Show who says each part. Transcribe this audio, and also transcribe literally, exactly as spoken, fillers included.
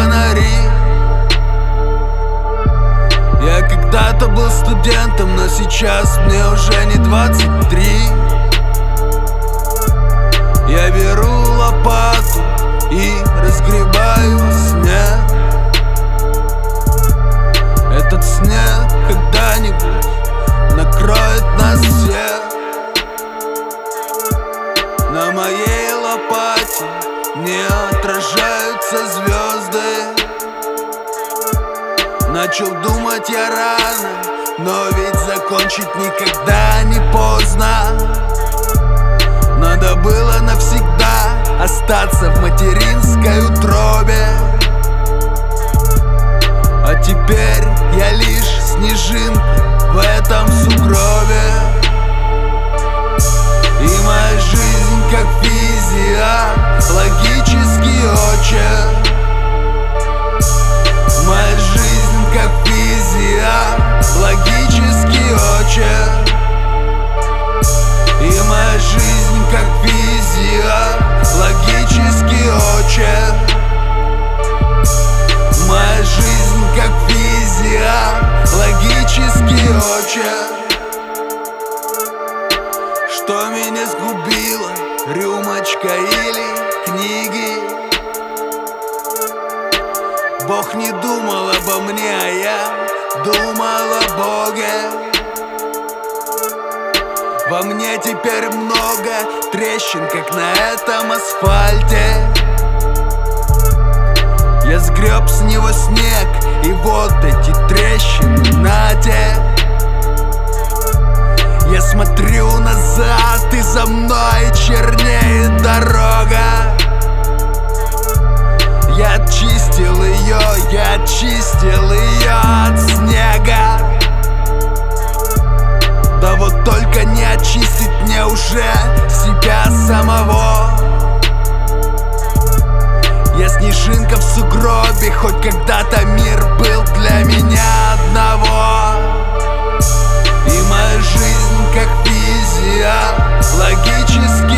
Speaker 1: фонари. Я когда-то был студентом, но сейчас мне уже не двадцать три. Я беру лопату и разгребаю снег. Этот снег когда-нибудь накроет нас всех. На моей лопате не отражаются звезды. Начал думать я рано, но ведь закончить никогда не поздно. Надо было навсегда остаться в материнской утробе. А теперь я лишь снежинка в этом сугробе. И моя жизнь как физиологический отчет. Моя жизнь как физиологический отчет. И моя жизнь как физиологический отчет. Моя жизнь как физиологический отчет. Что меня сгубило, рюмочка или книги? Бог не думал обо мне, а я думал о Боге. Во мне теперь много трещин, как на этом асфальте. Я сгреб с него снег, и вот эти трещины, нате. Я смотрю назад, и за мной чернеет дорога. Я очистил ее, я очистил ее от снега. Да вот только не очистить мне уже себя самого. Я снежинка в сугробе, хоть когда-то мир был для меня одного. И моя жизнь как физиологический